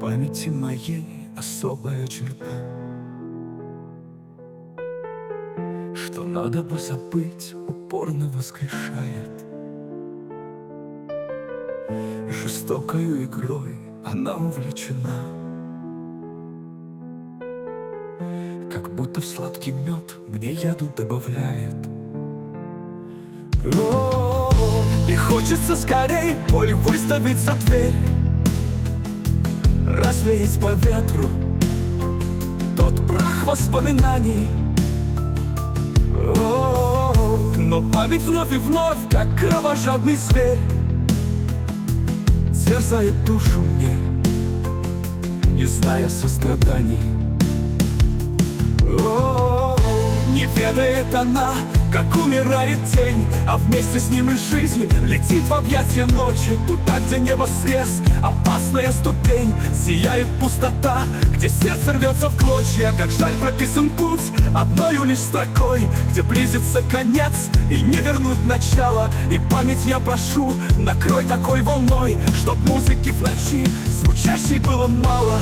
памяти моей особая черта, что надо бы забыть, упорно воскрешает. Жестокою игрой она увлечена, как будто в сладкий мед мне яду добавляет. И хочется скорей боль выставить за дверь, развеять по ветру тот прах воспоминаний. Но память вновь и вновь, как кровожадный зверь, терзает душу мне, не зная состраданий. Не ведает она, как умирает тень, а вместе с ним и жизнь летит в объятия ночи. Туда, где небо срез, опасная ступень, сияет пустота, где сердце рвется в клочья. Как жаль прописан путь одною лишь строкой, где близится конец и не вернуть начало. И память я прошу, накрой такой волной, чтоб музыки в ночи звучащей было мало.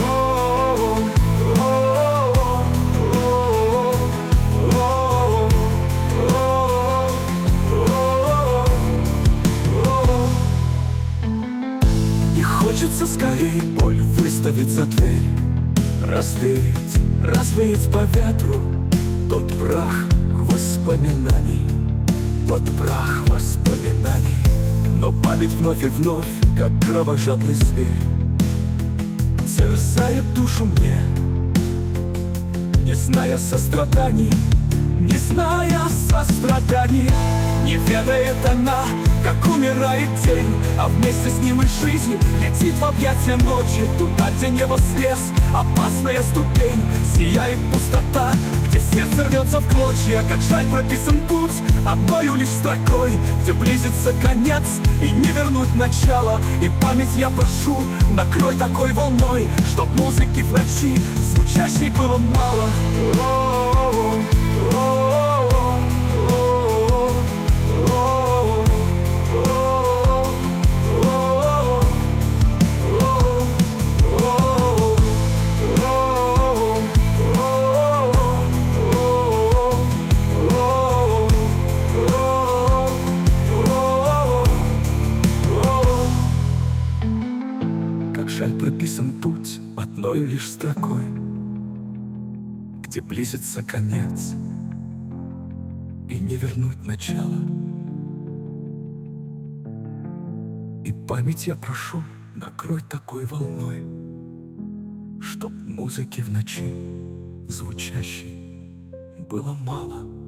Хочется скорее боль выставить за дверь, развеять по ветру тот прах воспоминаний, тот прах воспоминаний. Но память вновь и вновь, как кровожадный зверь, терзает душу мне, не зная состраданий, не зная состраданий. Не ведает она, как умирает день, а вместе с ним и жизнь летит в объятия ночи. Туда, где небо срез, опасная ступень, сияет пустота, где сердце рвется в клочья. Как жаль прописан путь одною лишь строкой, где близится конец и не вернуть начало. И память я прошу, накрой такой волной, чтоб музыки в ночи звучащей было мало. Жаль прописан путь одной лишь строкой, где близится конец и не вернуть начало. И память я прошу, накрой такой волной, чтоб музыки в ночи звучащей было мало.